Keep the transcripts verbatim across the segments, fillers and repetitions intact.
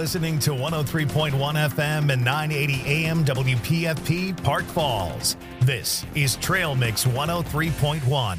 listening to one oh three point one F M and nine eighty A M W P F P Park Falls. This is Trail Mix one oh three point one.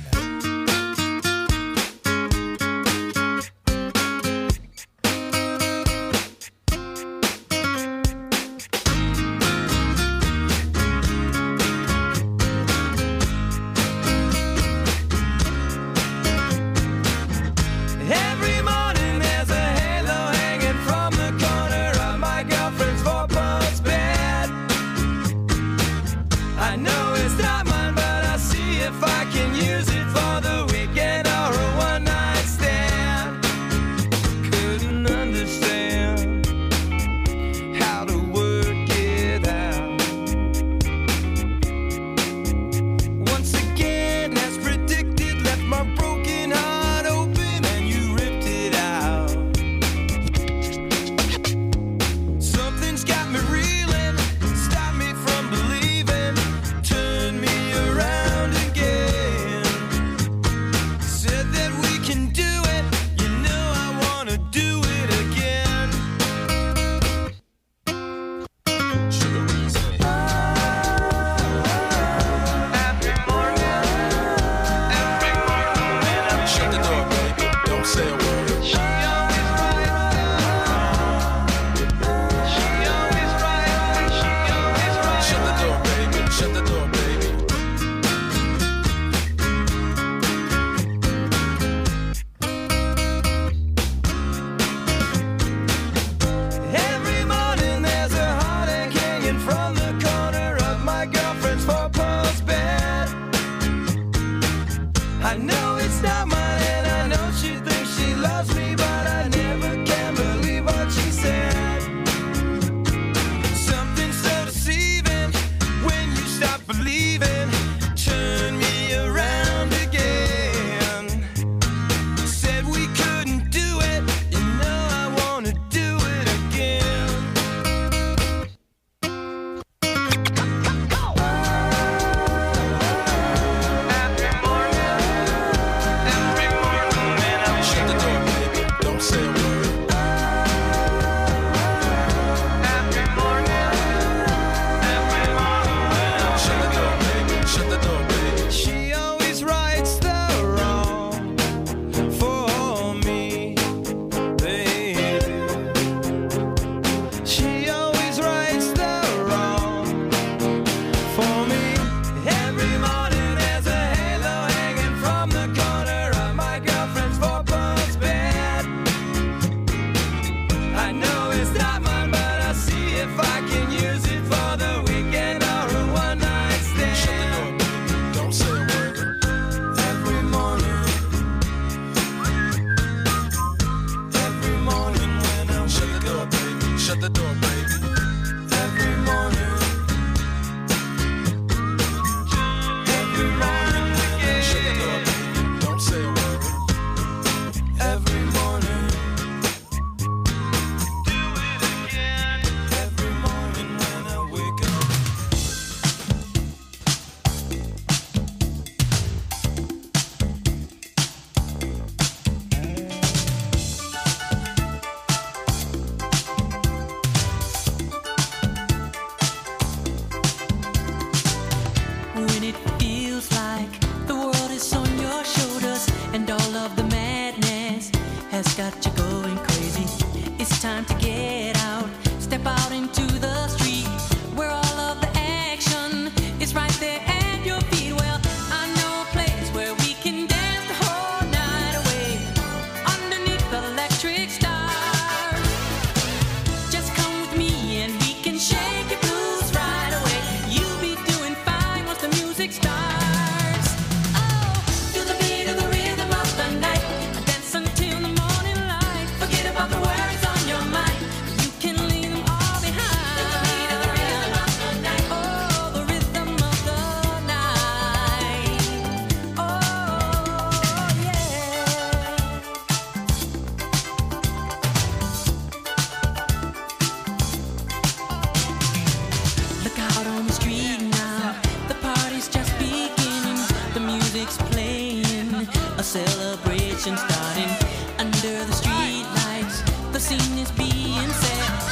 celebration starting under the street lights. The scene is being set.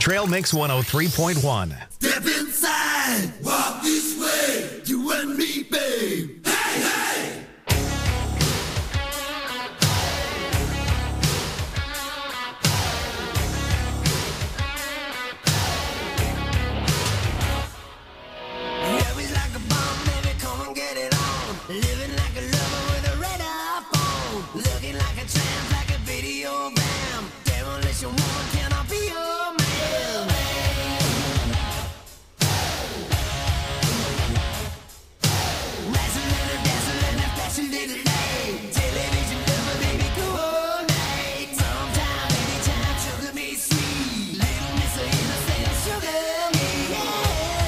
Trail Mix one oh three point one. Step inside, walk this way, you and me, babe. Hey, hey! Living like a lover with a radar phone. Looking like a tramp, like a video bam. Demolition woman, can I be your man? Razzle and a dazzle and a flash a little light. Television lover, baby, coordinate. Sometime, anytime, sugar me sweet. Little miss of innocent, sugar me, yeah.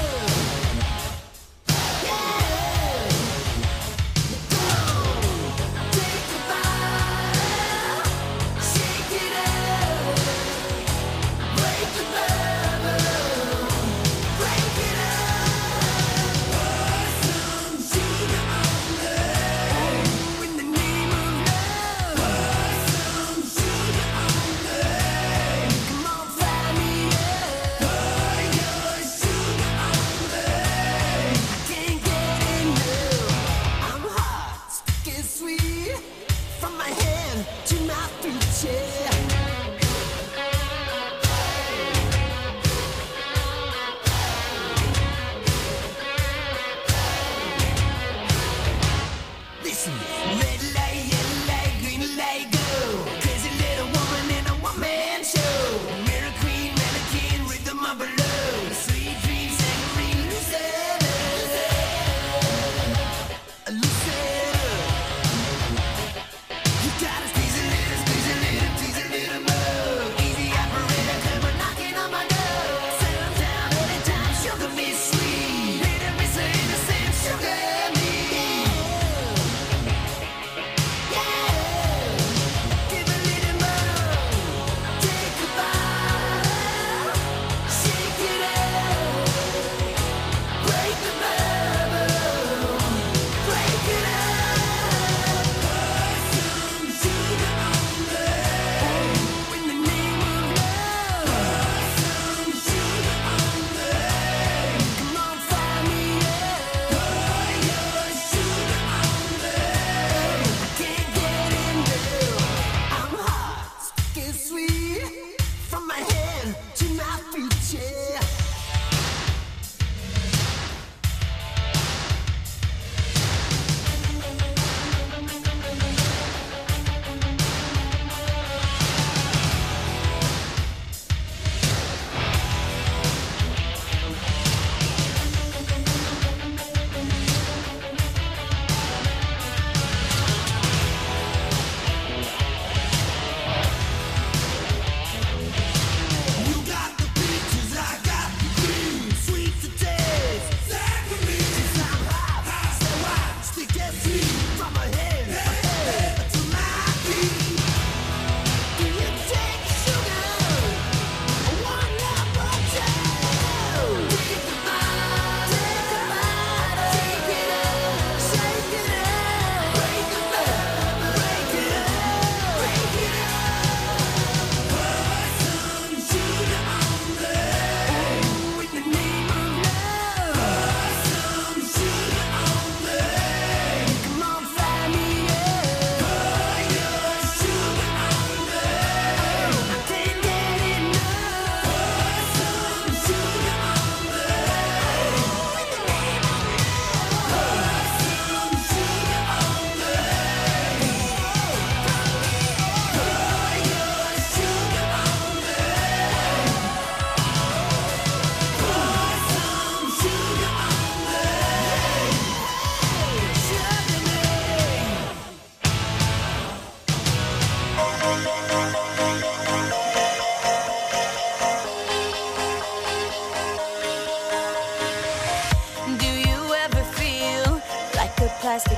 Plastic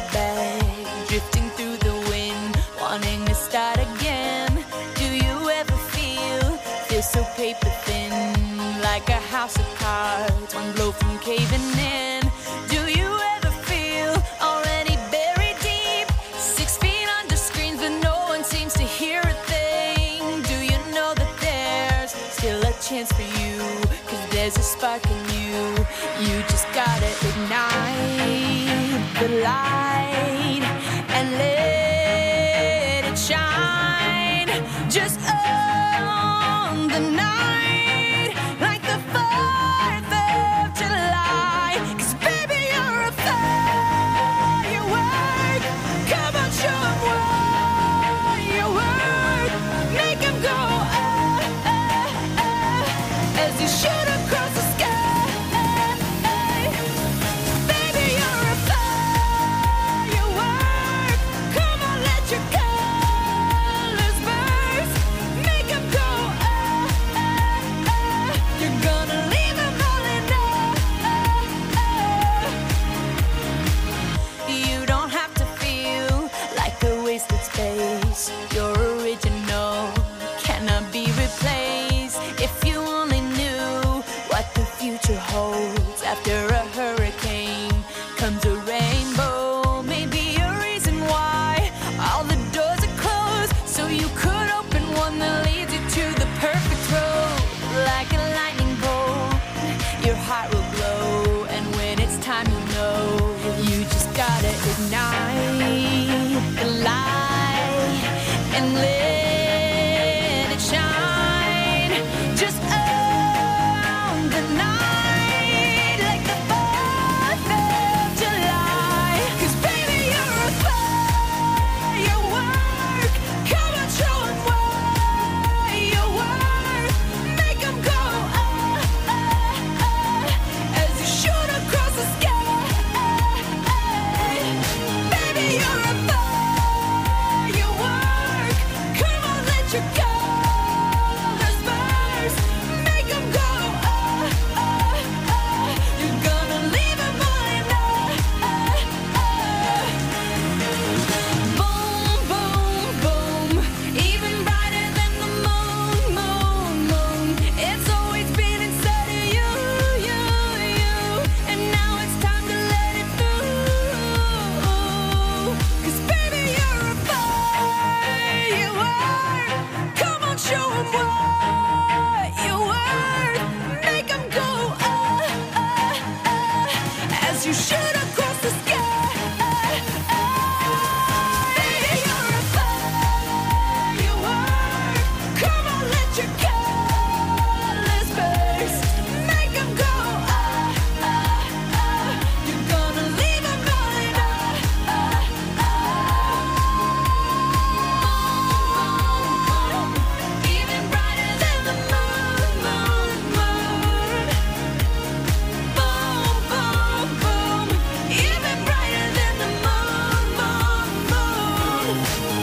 bag drifting through the wind, wanting to start again. Do you ever feel, feel so paper thin, like a house of cards, one blow from caving in? Do you ever feel already buried deep, six feet under screens but no one seems to hear a thing? Do you know that there's still a chance for you there's a spark in you. You just gotta ignite the light and let it shine. Just on the night, like the fourth of July. 'Cause baby, you're a firework. Come on, show 'em what you work. Make 'em go, ah, ah, ah, as you shoot across the sky. Baby, you're a firework. Come on, let your colors burst. Make 'em go, ah, ah, ah. You're gonna leave 'em all in awe. You don't have to feel like a wasted space. You're original, cannot be replaced. If you only knew what the future holds. After a hurricane comes a rainbow. Maybe a reason why all the doors are closed, so you could open one that leads you to the perfect road. Like a lightning bolt, your heart will glow, and when it's time, you know you just gotta ignite the light and let it shine. Just on the night, like the fourth of July. 'Cause baby, you're a firework. Come on, show 'em what you work. Make 'em go, ah, ah, ah, as you shoot across the sky. Baby, you're a firework. Come on, let your colors burst. Make 'em go, ah, ah, ah. You're gonna leave 'em all in awe. Boom, boom, boom. Even brighter than the moon, moon, moon. It's always been inside of you, you, you. And now it's time to let it through. 'Cause baby, you're a firework. Come on, show 'em what you work. Make 'em go, ah, ah, ah, as you shoot across the sky. Baby, you're a firework. Come on, let your colors burst. Make 'em go, ah, ah, ah. You're gonna leave 'em all in awe. Even brighter than the moon, moon, moon. Boom, boom, boom. Even brighter than the moon, moon, moon.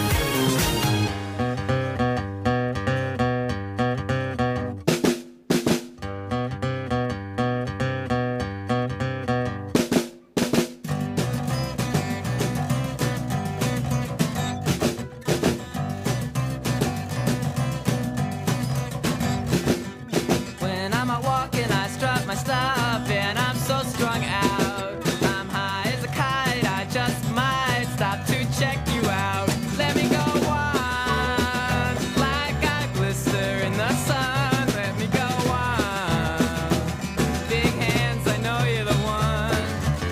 When I'm out walking, I strut my stuff, and I'm so strung out. I'm high as a kite, I just might stop to check you out. Let me go on, like I glister in the sun. Let me go on. Big hands, I know you're the one.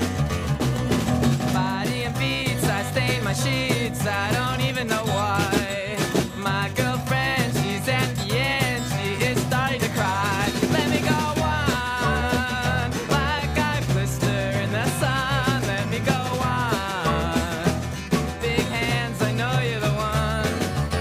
Body and beats, I stain my sheets, I don't even know why. My girlfriend, she's at the end, she is starting to cry. Let me go on, like I glister in the sun. Let me go on. Big hands, I know you're the one.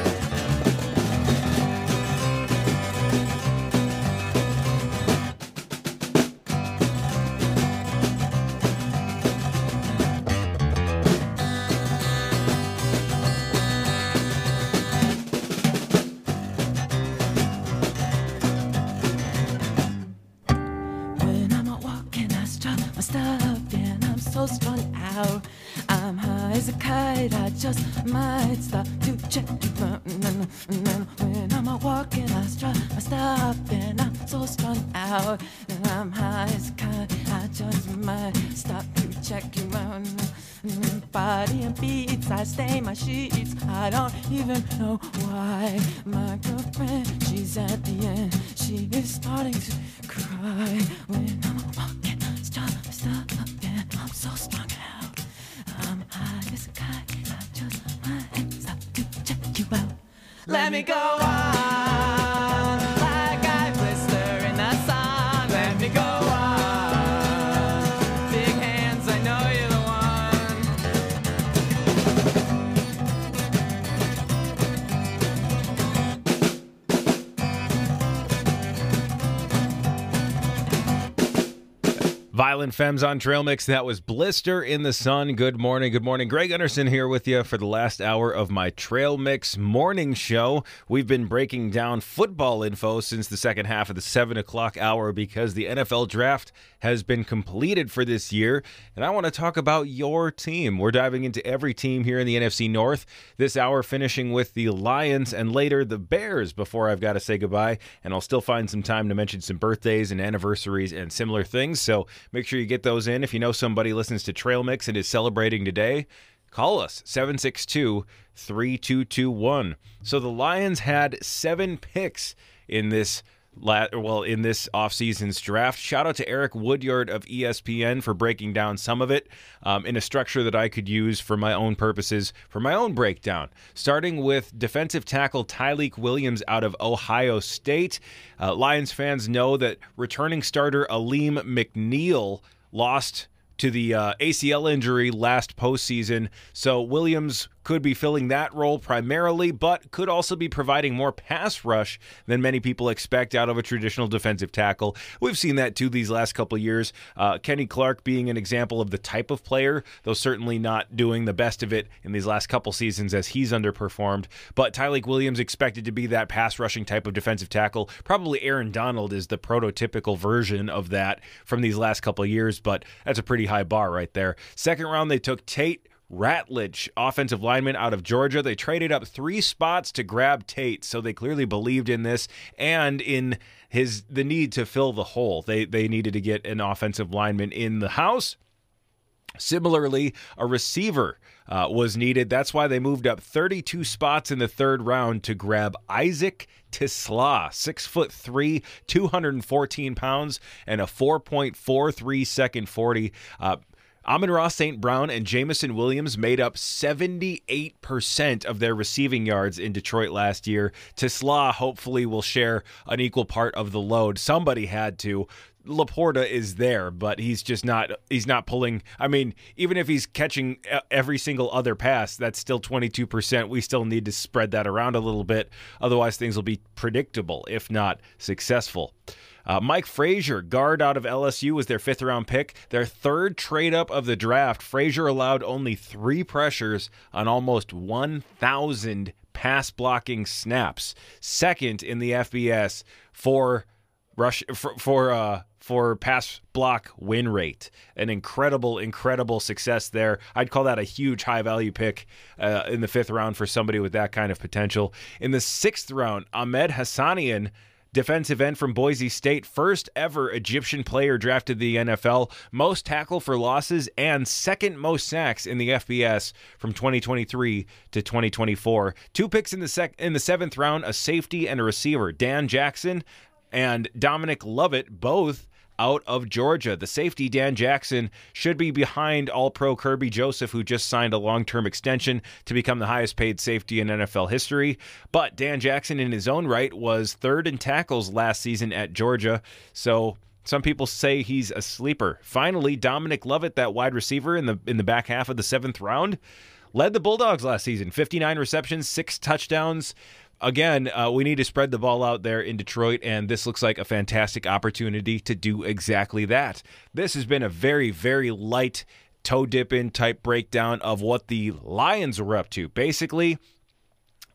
When I'm out walking, I strut my stuff, and I'm so strung out. I'm high as a kite, I just might stop to check you out. When I'm out walking, I strut my stuff, and I'm so strung out. And I'm high as a kite, I just might stop to check you out. body and beats. I stain my sheets. I don't even know why. My girlfriend, she's at the end. She is starting to cry when I'm walking. Stop, stop, and I'm so strung out. I'm high as a kite. I just my hands up to check you out. Let me go on like I blister in the sun. Let me go on. Big hands, I know you're the Violent Femmes on Trail Mix. That was Blister in the Sun. Good morning. Good morning. Greg Anderson here with you for the last hour of my Trail Mix morning show. We've been breaking down football info since the second half of the seven o'clock hour because the N F L draft has been completed for this year, and I want to talk about your team. We're diving into every team here in the N F C North. This hour finishing with the Lions and later the Bears before I've got to say goodbye, and I'll still find some time to mention some birthdays and anniversaries and similar things, so make sure you get those in. If you know somebody listens to Trail Mix and is celebrating today, call us, seven six two, three two two one. So the Lions had seven picks in this La- well, in this offseason's draft. Shout out to Eric Woodyard of E S P N for breaking down some of it um, in a structure that I could use for my own purposes, for my own breakdown. Starting with defensive tackle Tyleik Williams out of Ohio State. Uh, Lions fans know that returning starter Aleem McNeil lost to the uh, A C L injury last postseason, so Williams could be filling that role primarily, but could also be providing more pass rush than many people expect out of a traditional defensive tackle. We've seen that too these last couple of years. Uh, Kenny Clark being an example of the type of player, though certainly not doing the best of it in these last couple seasons as he's underperformed. But Tyleik Williams expected to be that pass rushing type of defensive tackle. Probably Aaron Donald is the prototypical version of that from these last couple of years, but that's a pretty high bar right there. Second round, they took Tate Ratledge, offensive lineman out of Georgia. They traded up three spots to grab Tate, so they clearly believed in this and in his the need to fill the hole. They they needed to get an offensive lineman in the house. Similarly, a receiver uh, was needed. That's why they moved up thirty-two spots in the third round to grab Isaac Tisla, six foot three, two hundred fourteen pounds, and a four point four three second forty. Uh, Amon-Ra Saint Brown and Jameson Williams made up seventy-eight percent of their receiving yards in Detroit last year. Tisla hopefully will share an equal part of the load. Somebody had to. Laporta is there, but he's just not he's not pulling. I mean, even if he's catching every single other pass, that's still twenty-two percent. We still need to spread that around a little bit. Otherwise, things will be predictable, if not successful. Uh, Mike Frazier, guard out of L S U, was their fifth round pick. Their third trade up of the draft. Frazier allowed only three pressures on almost one thousand pass blocking snaps. Second in the F B S for rush for for uh, for pass block win rate. An incredible, incredible success there. I'd call that a huge high value pick uh, in the fifth round for somebody with that kind of potential. In the sixth round, Ahmed Hassanian, defensive end from Boise State, first ever Egyptian player drafted to the N F L, most tackle for losses and second most sacks in the F B S from twenty twenty-three to twenty twenty-four. Two picks in the sec- in the seventh round, a safety and a receiver, Dan Jackson and Dominic Lovett, both out of Georgia. The safety, Dan Jackson, should be behind All-Pro Kirby Joseph, who just signed a long-term extension to become the highest-paid safety in N F L history. But Dan Jackson, in his own right, was third in tackles last season at Georgia, so some people say he's a sleeper. Finally, Dominic Lovett, that wide receiver in the in the back half of the seventh round, led the Bulldogs last season. fifty-nine receptions, six touchdowns. Again, uh, we need to spread the ball out there in Detroit, and this looks like a fantastic opportunity to do exactly that. This has been a very, very light toe-dip-in type breakdown of what the Lions were up to. Basically,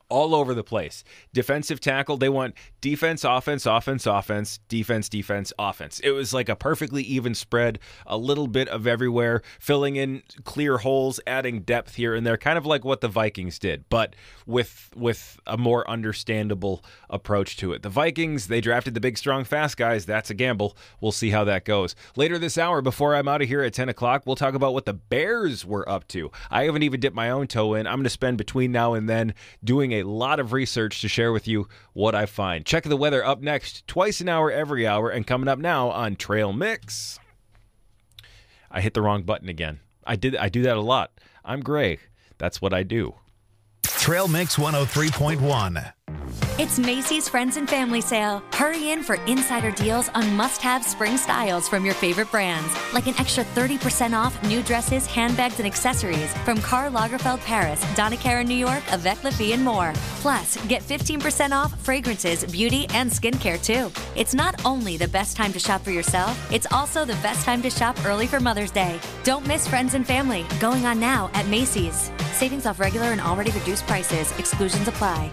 all over the place. Defensive tackle, they want defense, offense, offense, offense, defense, defense, offense. It was like a perfectly even spread, a little bit of everywhere, filling in clear holes, adding depth here and there, kind of like what the Vikings did, but with with a more understandable approach to it. The Vikings, they drafted the big, strong, fast guys. That's a gamble. We'll see how that goes. Later this hour, before I'm out of here at ten o'clock, we'll talk about what the Bears were up to. I haven't even dipped my own toe in. I'm going to spend between now and then doing a lot of research to share with you what I find. Check the weather up next, twice an hour, every hour, and coming up now on Trail Mix. I hit the wrong button again. I did. I do that a lot. I'm Greg. That's what I do. Trail Mix one oh three point one. It's Macy's Friends and Family Sale. Hurry in for insider deals on must-have spring styles from your favorite brands, like an extra thirty percent off new dresses, handbags, and accessories from Karl Lagerfeld Paris, Donna Karan New York, Avec La Vie, and more. Plus, get fifteen percent off fragrances, beauty, and skincare, too. It's not only the best time to shop for yourself, it's also the best time to shop early for Mother's Day. Don't miss Friends and Family, going on now at Macy's. Savings off regular and already reduced prices. Exclusions apply.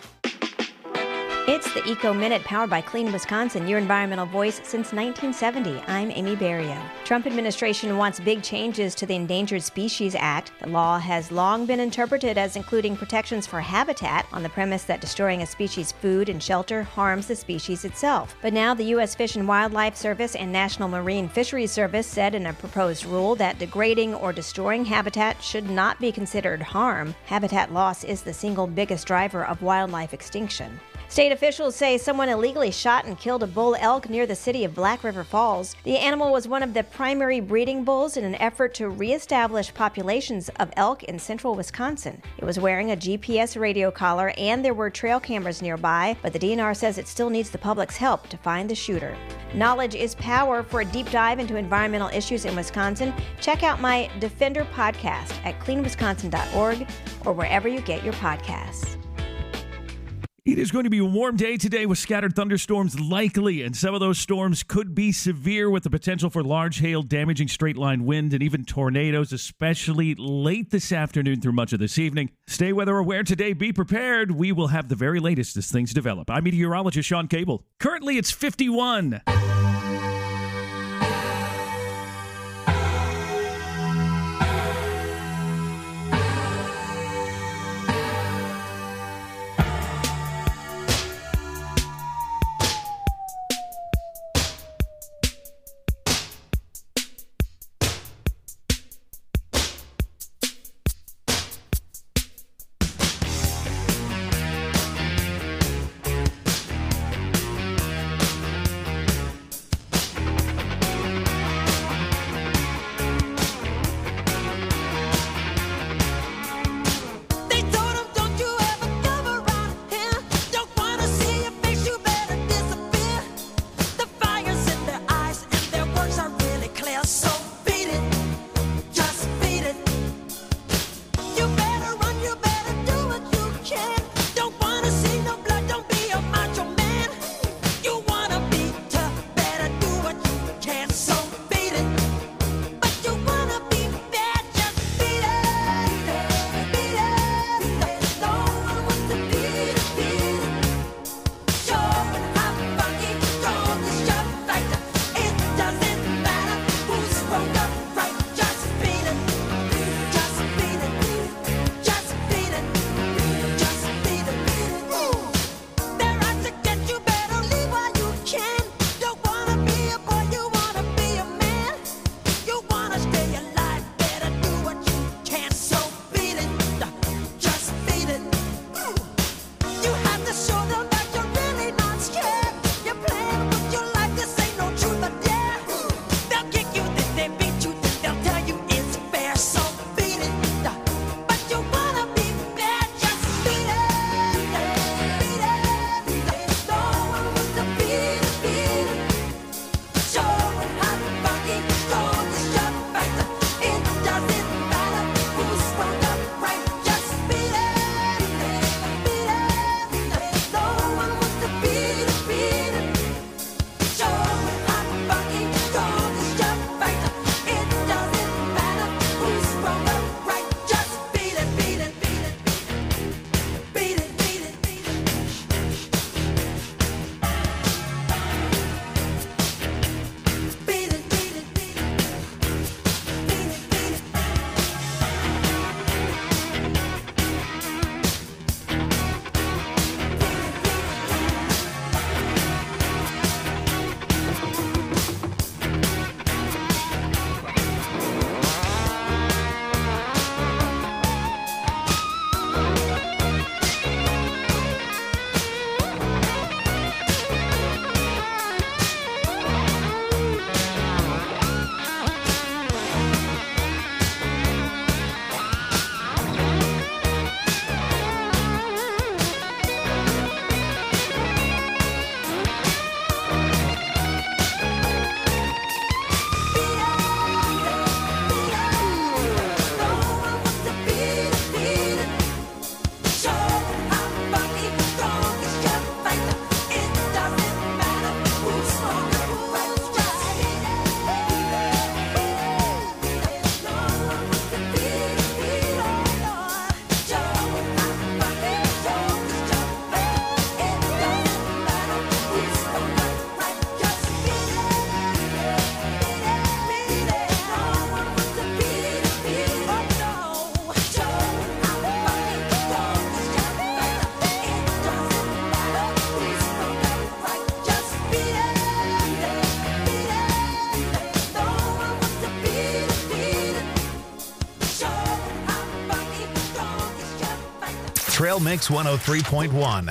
It's the Eco Minute powered by Clean Wisconsin, your environmental voice since nineteen seventy. I'm Amy Barrio. Trump administration wants big changes to the Endangered Species Act. The law has long been interpreted as including protections for habitat on the premise that destroying a species' food and shelter harms the species itself. But now the U S Fish and Wildlife Service and National Marine Fisheries Service said in a proposed rule that degrading or destroying habitat should not be considered harm. Habitat loss is the single biggest driver of wildlife extinction. State officials say someone illegally shot and killed a bull elk near the city of Black River Falls. The animal was one of the primary breeding bulls in an effort to reestablish populations of elk in central Wisconsin. It was wearing a G P S radio collar and there were trail cameras nearby, but the D N R says it still needs the public's help to find the shooter. Knowledge is power. For a deep dive into environmental issues in Wisconsin, check out my Defender podcast at clean wisconsin dot org or wherever you get your podcasts. It is going to be a warm day today with scattered thunderstorms likely, and some of those storms could be severe with the potential for large hail, damaging straight-line wind, and even tornadoes, especially late this afternoon through much of this evening. Stay weather aware today. Be prepared. We will have the very latest as things develop. I'm meteorologist Sean Cable. Currently, it's fifty-one. Trail Mix one oh three point one.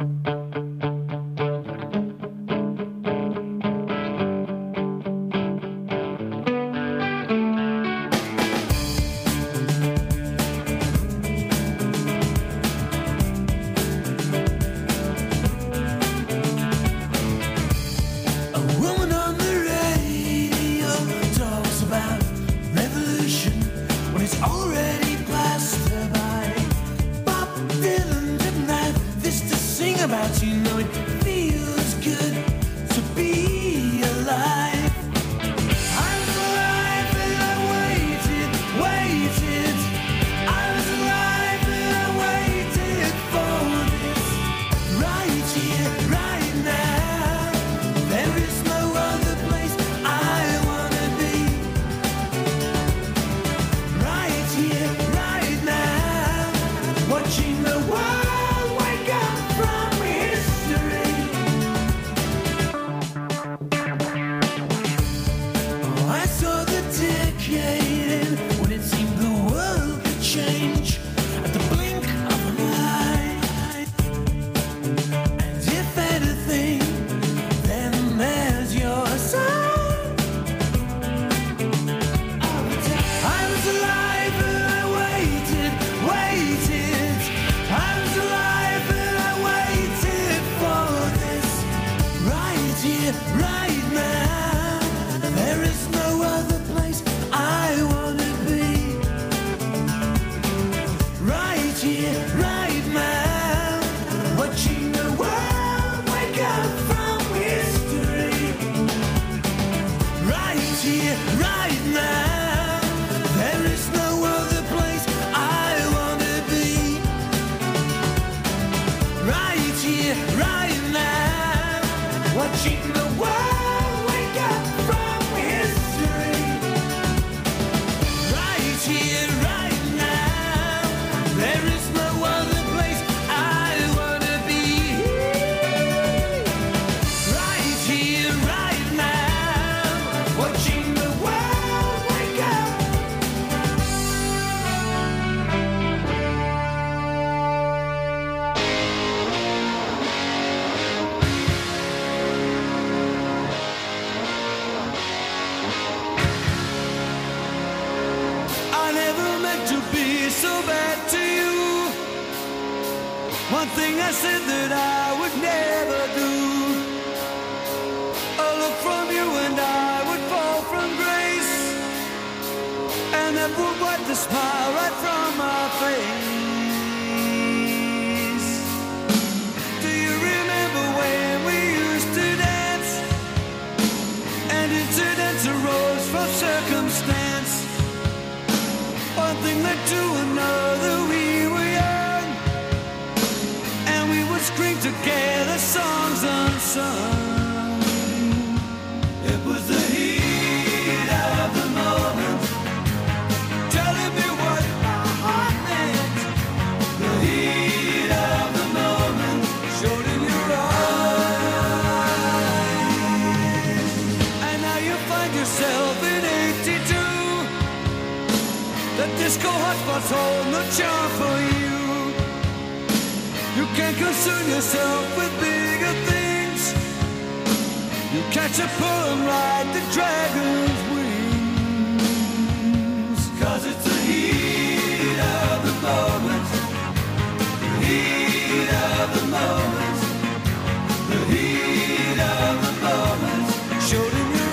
One thing I said that I would never do. A look from you and I would fall from grace, and that would wipe the smile right from my face. Do you remember when we used to dance, and incidents arose from circumstance? One thing led to another, we were young, and we would scream together songs unsung. It was the heat of the moment, telling me what my heart meant. The heat of the moment showed in your eyes, and now you find yourself in eighty-two. The disco hotspots hold no charm for you. You can't concern yourself with bigger things. You catch a pull and ride the dragon's wings. Cause it's the heat of the moment, the heat of the moment, the heat of the moment showed in your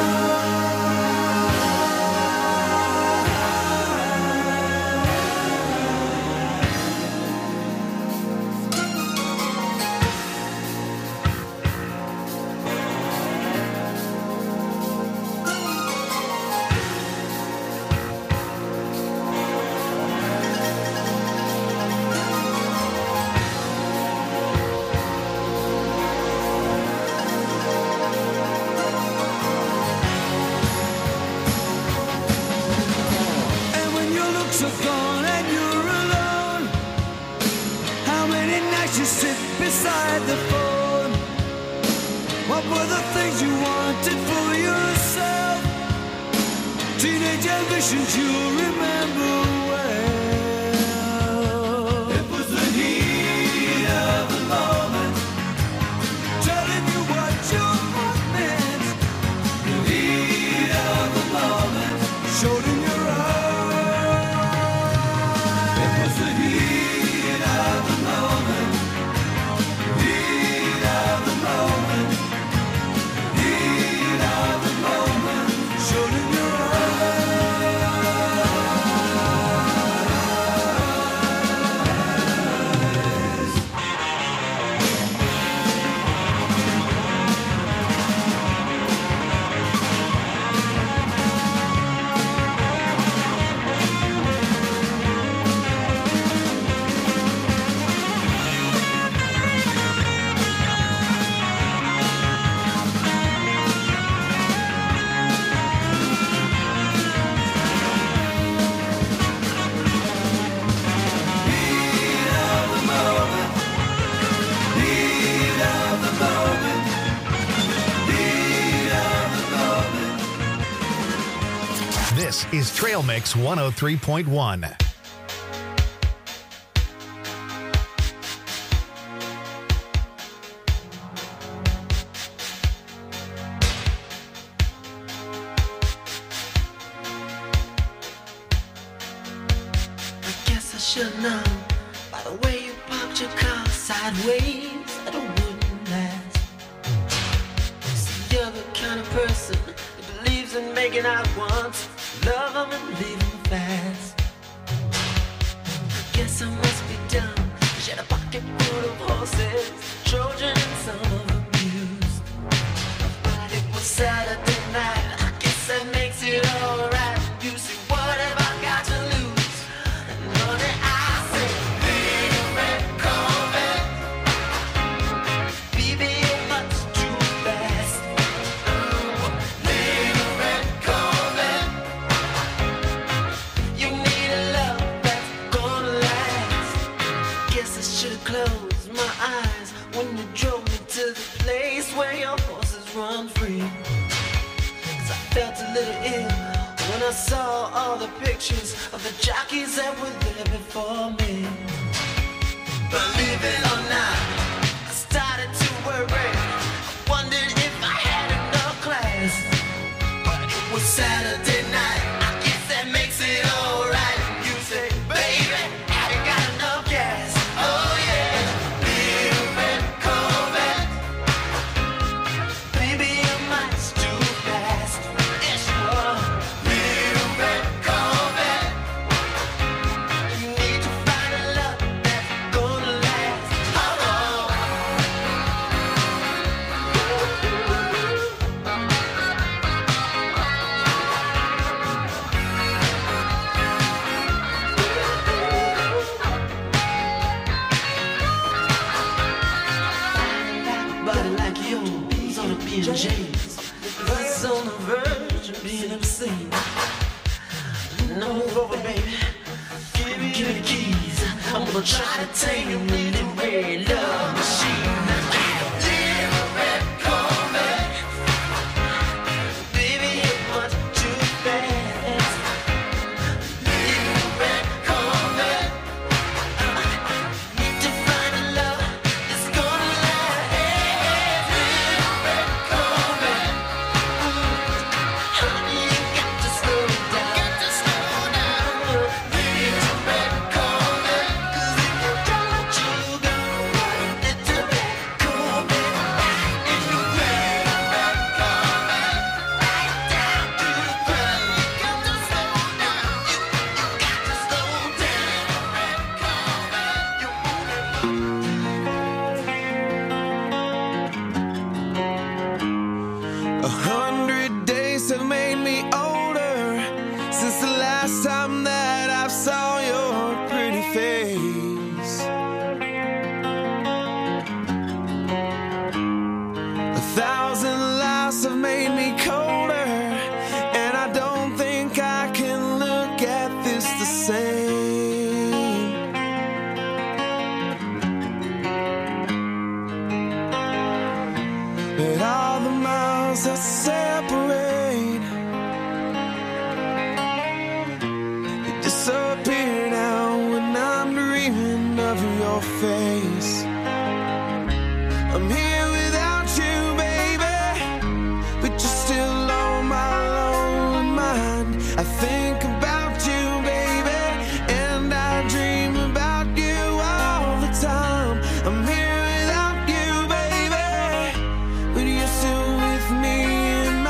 are gone and you're alone. How many nights you sit beside the phone? What were the things you wanted for yourself? Teenage ambitions you remember well. It was the heat This is Trail Mix one oh three point one. Guess I should know by the way you parked your car sideways that it wouldn't last. See, you're the kind of person that believes in making out once, love them and leave them fast. I guess I must be dumb. She had a pocket full of horses, Trojan and some of them used. But it was Saturday night. I guess that makes it alright. You see, what have I got to lose? Close my eyes when you drove me to the place where your horses run free. 'Cause I felt a little ill when I saw all the pictures of the jockeys that were there before me. Believe it or not, I started to worry. I wondered if I had enough class. But it was Saturday night. I guess that makes it alright. You say, baby, have you got enough gas? Oh yeah. James, he's on the verge of being obscene. Now move over, baby. Give me, give me the keys. I'm gonna try to tame your really red love machine. Little red Corvette, baby, it was too fast. Little red Corvette, need to find a love that's gonna last. Little red Corvette, honey, you got to slow down. Got to slow down. Little red Corvette, 'cause if you don't let you go, little red Corvette, if you red, red Corvette, right down to the ground. You got to slow down. You, you got to slow down. Red Corvette, you A hundred days have made me older since the last time that I saw your pretty face. A thousand lives have made me colder, and I don't think I can look at this the same. But all the miles that separate, they disappear now when I'm dreaming of your face. I'm here without you, baby, but you're still on my lonely mind. I think about you, baby, and I dream about you all the time. I'm here without you, baby, but you're still with me in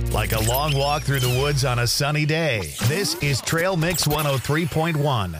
like a long walk through the woods on a sunny day. This is Trail Mix one oh three point one.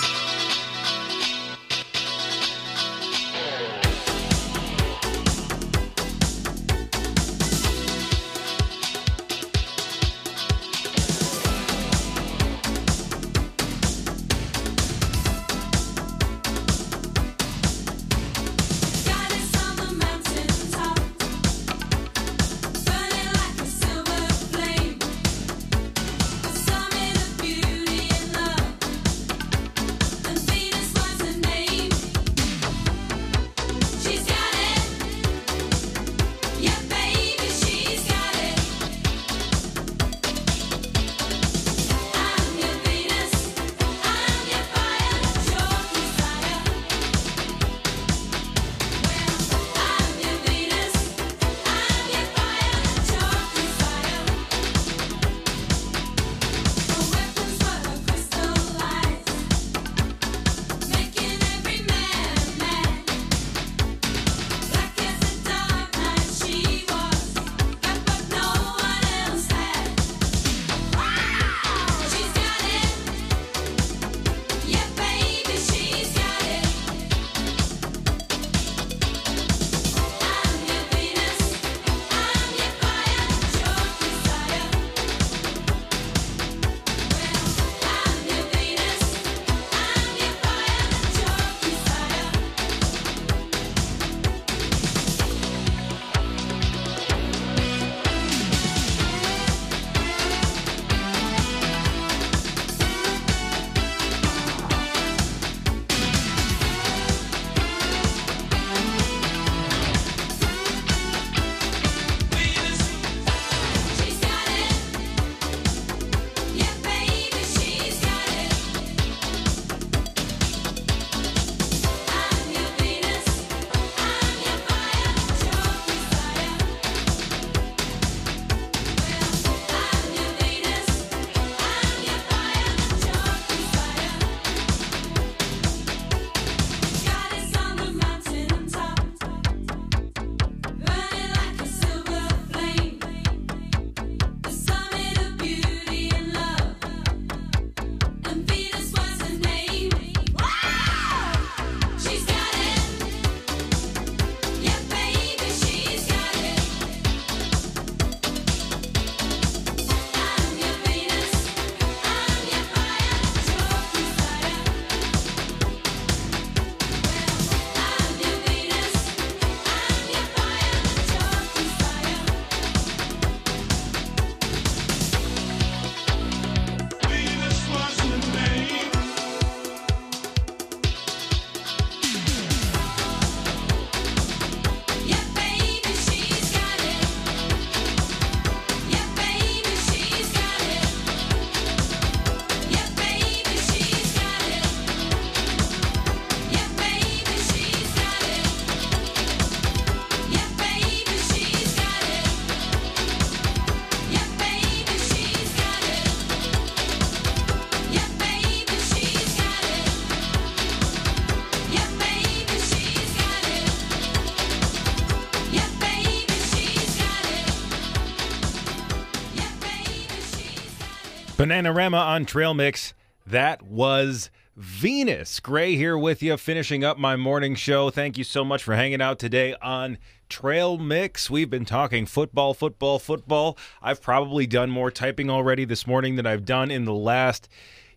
Bananarama on Trail Mix. That was Venus. Gray here with you, finishing up my morning show. Thank you so much for hanging out today on Trail Mix. We've been talking football, football, football. I've probably done more typing already this morning than I've done in the last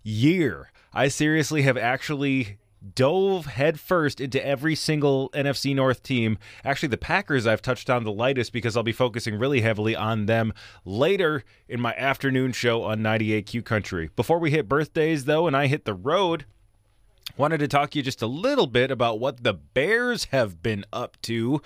year. I seriously have actually dove headfirst into every single N F C North team. Actually, the Packers I've touched on the lightest because I'll be focusing really heavily on them later in my afternoon show on ninety-eight Q Country. Before we hit birthdays, though, and I hit the road, wanted to talk to you just a little bit about what the Bears have been up to.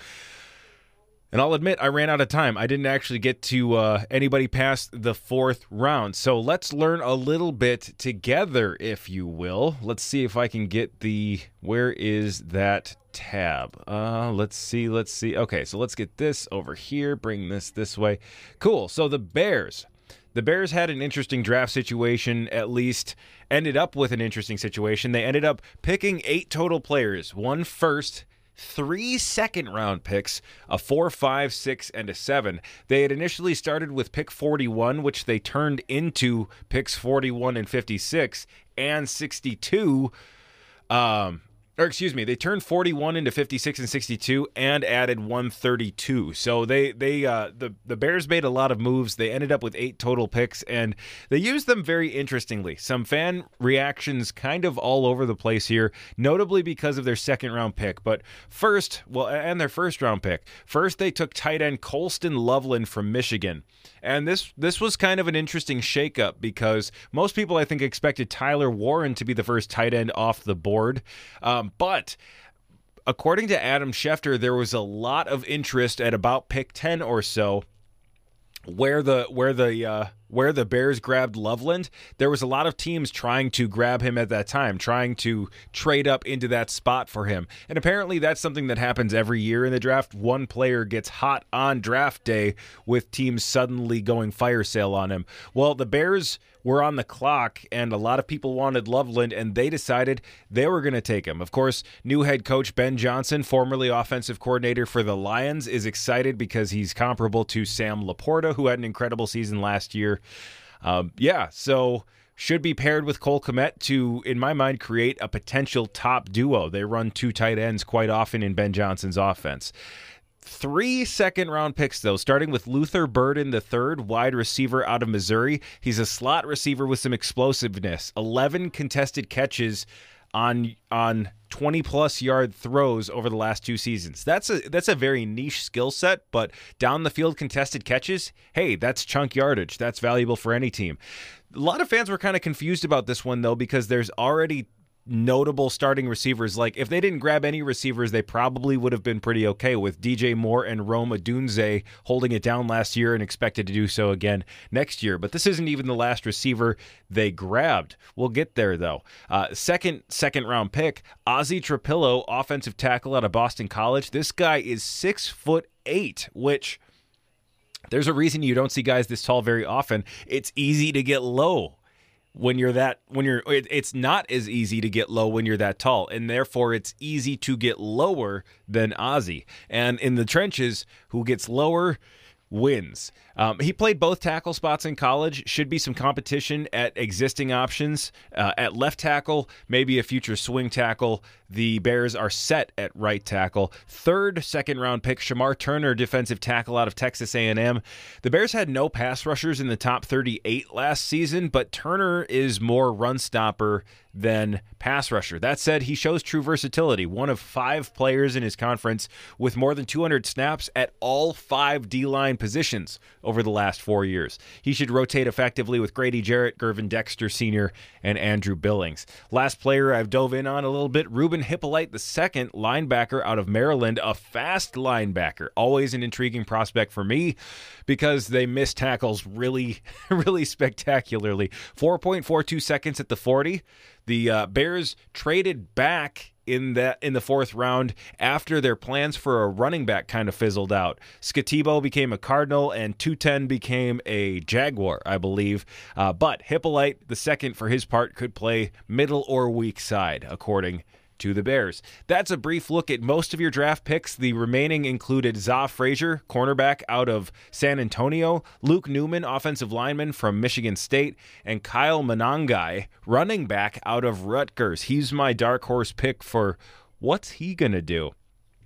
And I'll admit, I ran out of time. I didn't actually get to uh, anybody past the fourth round. So let's learn a little bit together, if you will. Let's see if I can get the, where is that tab? Uh, let's see, let's see. Okay, so let's get this over here, bring this this way. Cool, so the Bears. The Bears had an interesting draft situation, at least ended up with an interesting situation. They ended up picking eight total players, one first three second-round picks, a four, five, six, and a seven. They had initially started with pick forty-one, which they turned into picks forty-one and fifty-six and sixty-two. Um... Or excuse me, they turned forty-one into fifty-six and sixty-two and added one thirty-two. So they they uh, the the Bears made a lot of moves. They ended up with eight total picks, and they used them very interestingly. Some fan reactions kind of all over the place here, notably because of their second round pick. But first, well, and their first round pick. First, they took tight end Colston Loveland from Michigan. And this this was kind of an interesting shakeup because most people, I think, expected Tyler Warren to be the first tight end off the board. Um, but according to Adam Schefter, there was a lot of interest at about pick ten or so where the where the uh, where the Bears grabbed Loveland. There was a lot of teams trying to grab him at that time, trying to trade up into that spot for him. And apparently that's something that happens every year in the draft. One player gets hot on draft day with teams suddenly going fire sale on him. Well, the Bears were on the clock, and a lot of people wanted Loveland, and they decided they were going to take him. Of course, new head coach Ben Johnson, formerly offensive coordinator for the Lions, is excited because he's comparable to Sam Laporta, who had an incredible season last year. Um, yeah, so should be paired with Cole Kmet to, in my mind, create a potential top duo. They run two tight ends quite often in Ben Johnson's offense. Three second-round picks, though, starting with Luther Burden the third, wide receiver out of Missouri. He's a slot receiver with some explosiveness. eleven contested catches on on twenty-plus yard throws over the last two seasons. That's a that's a very niche skill set, but down the field contested catches, hey, that's chunk yardage. That's valuable for any team. A lot of fans were kind of confused about this one, though, because there's already notable starting receivers. Like, if they didn't grab any receivers, they probably would have been pretty okay with D J Moore and Rome Odunze holding it down last year and expected to do so again next year. But this isn't even the last receiver they grabbed. We'll get there, though. Uh, second second round pick, Ozzie Trapillo, offensive tackle out of Boston College. This guy is six foot eight, which there's a reason you don't see guys this tall very often. It's easy to get low. When you're that, when you're, it, it's not as easy to get low when you're that tall, and therefore it's easy to get lower than Ozzie. And in the trenches, who gets lower wins. Um, he played both tackle spots in college. Should be some competition at existing options. Uh, at left tackle, maybe a future swing tackle. The Bears are set at right tackle. Third, second round pick, Shamar Turner, defensive tackle out of Texas A and M. The Bears had no pass rushers in the top thirty-eight last season, but Turner is more run stopper than pass rusher. That said, he shows true versatility. One of five players in his conference with more than two hundred snaps at all five D-line positions over the last four years. He should rotate effectively with Grady Jarrett, Gervin Dexter Senior, and Andrew Billings. Last player I've dove in on a little bit, Ruben Hippolyte the second, linebacker out of Maryland, a fast linebacker. Always an intriguing prospect for me because they miss tackles really, really spectacularly. four point four two seconds at the forty. The uh, Bears traded back in that in the fourth round after their plans for a running back kind of fizzled out. Skatibo became a Cardinal and two ten became a Jaguar, I believe. Uh, but Hippolyte, the second for his part, could play middle or weak side, according to the Bears. That's a brief look at most of your draft picks. The remaining included Za Frazier, cornerback out of San Antonio, Luke Newman, offensive lineman from Michigan State, and Kyle Monangai, running back out of Rutgers. He's my dark horse pick for what's he going to do.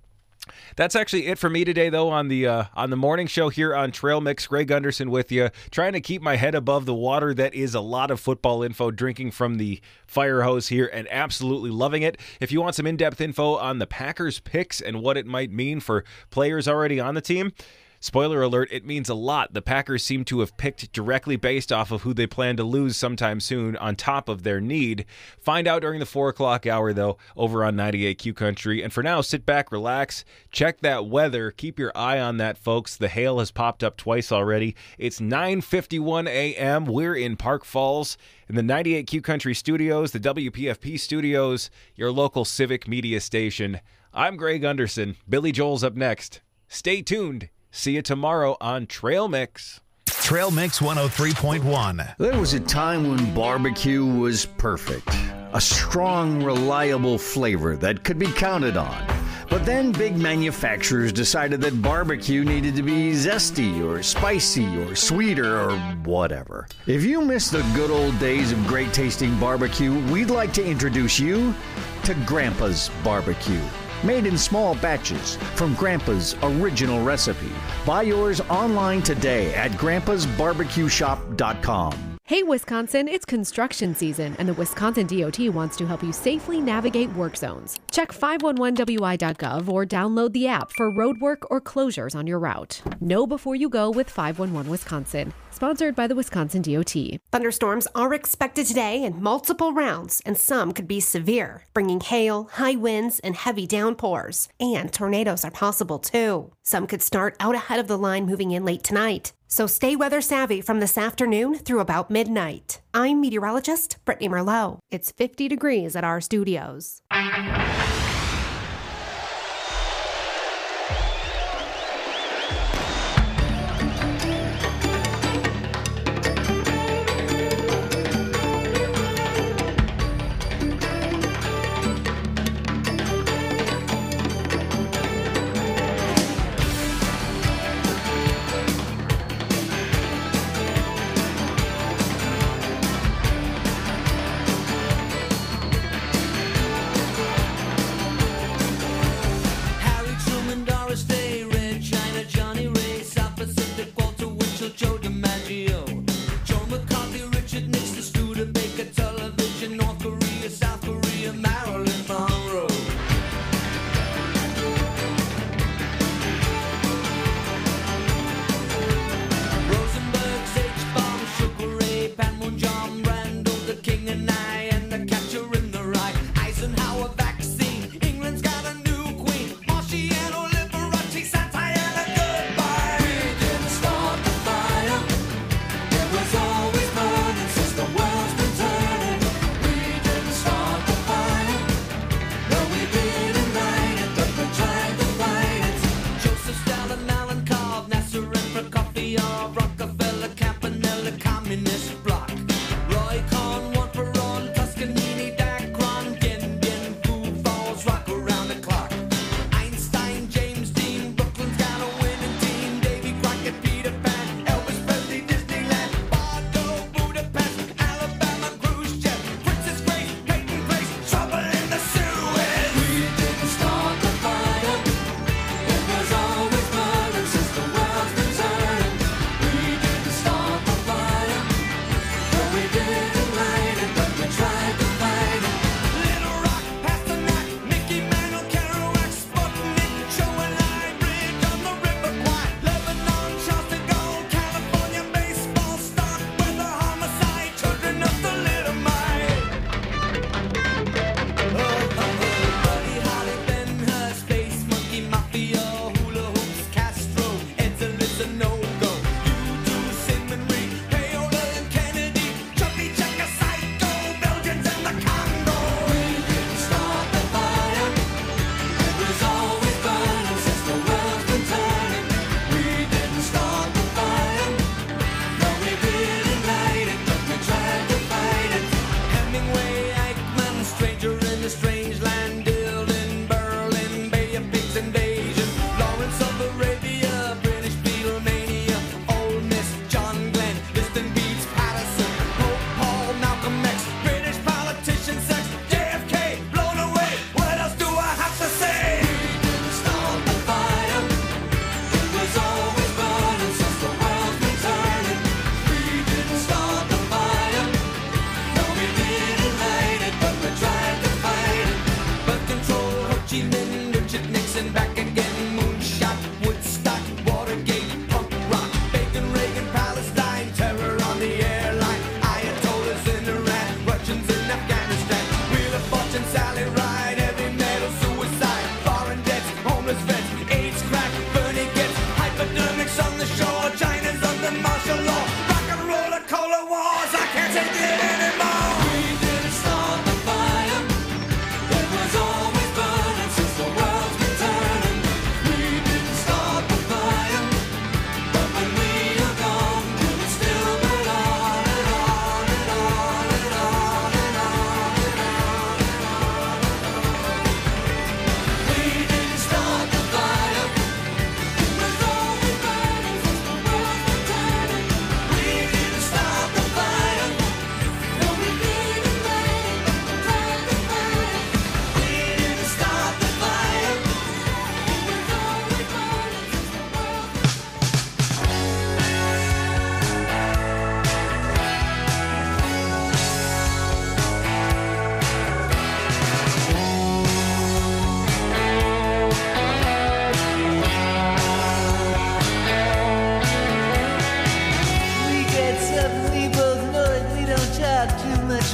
That's actually it for me today, though, on the uh, on the morning show here on Trail Mix. Greg Gunderson with you, trying to keep my head above the water. That is a lot of football info, drinking from the fire hose here and absolutely loving it. If you want some in-depth info on the Packers picks and what it might mean for players already on the team, spoiler alert, it means a lot. The Packers seem to have picked directly based off of who they plan to lose sometime soon on top of their need. Find out during the four o'clock hour, though, over on ninety-eight Q Country. And for now, sit back, relax, check that weather. Keep your eye on that, folks. The hail has popped up twice already. It's nine fifty-one a.m. We're in Park Falls in the ninety-eight Q Country studios, the W P F P studios, your local civic media station. I'm Greg Gunderson. Billy Joel's up next. Stay tuned. See you tomorrow on Trail Mix. Trail Mix one oh three point one. There was a time when barbecue was perfect. A strong, reliable flavor that could be counted on. But then big manufacturers decided that barbecue needed to be zesty or spicy or sweeter or whatever. If you miss the good old days of great tasting barbecue, we'd like to introduce you to Grandpa's Barbecue. Made in small batches from Grandpa's original recipe. Buy yours online today at grandpas barbecue shop dot com. Hey, Wisconsin, it's construction season, and the Wisconsin D O T wants to help you safely navigate work zones. Check five one one W I dot gov or download the app for road work or closures on your route. Know before you go with five one one Wisconsin. Sponsored by the Wisconsin D O T. Thunderstorms are expected today in multiple rounds, and some could be severe, bringing hail, high winds, and heavy downpours. And tornadoes are possible too. Some could start out ahead of the line moving in late tonight. So stay weather savvy from this afternoon through about midnight. I'm meteorologist Brittany Merlot. It's fifty degrees at our studios.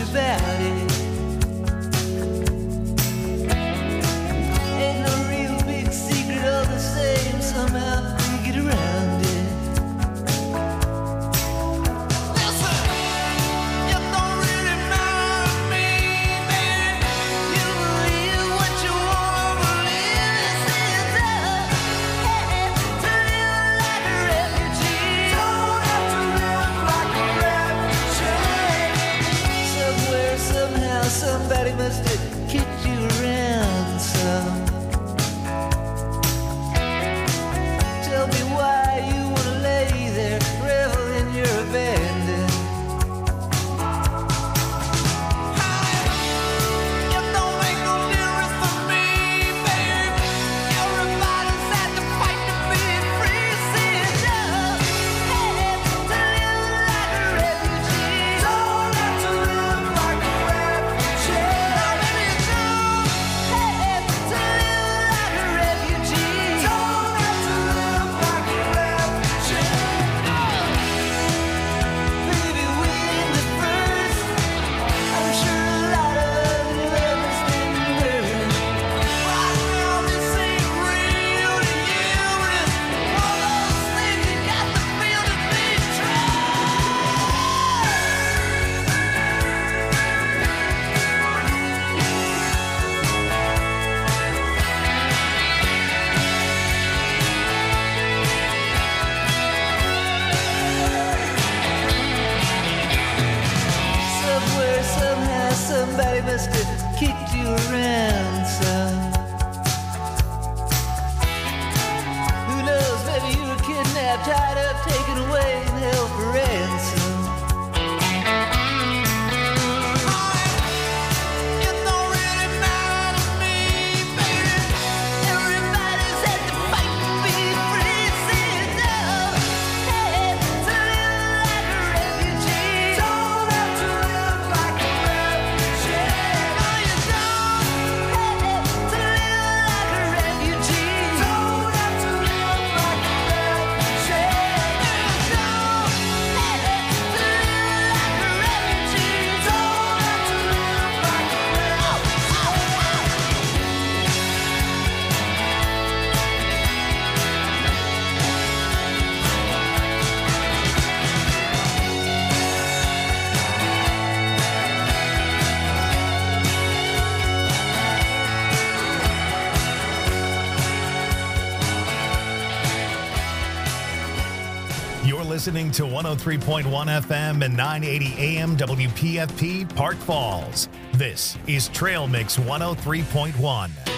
about it. Ain't no real big secret, all the same, somehow we get around it. Listen, you don't really matter to me, baby. You believe what you want to believe. This is up, hey, to live like a refugee. Don't have to live like a refugee. Somewhere, somehow, somebody must have kicked you around some. Tell me why you wanna lay there, revel in your abandon. You don't make no difference for me, babe. Everybody's had to fight to be free. Sit up, hey, to live like a refugee. Don't have to live like a refugee. Now maybe you don't, hey, to live like a refugee. Don't have to live like a refugee. Baby, we in the first. I'm sure a lot of you understand me. Right now, this ain't real to you. It's one of those things you got to feel to be true. Somewhere, somehow, somebody must have kicked you around some. Who knows, maybe you were kidnapped, tied up, taken away, and held for ransom. It don't really matter to me, baby. Everybody's had to fight to be free. Sit up, hey, to live like a refugee. Don't have to live like a refugee. No, you don't, hey, to live like a refugee. Don't have to live like a refugee. No, you don't, hey, to live like a refugee. Don't have to live like a You're listening to one oh three point one F M and nine eighty A M W P F P Park Falls. This is Trail Mix one oh three point one.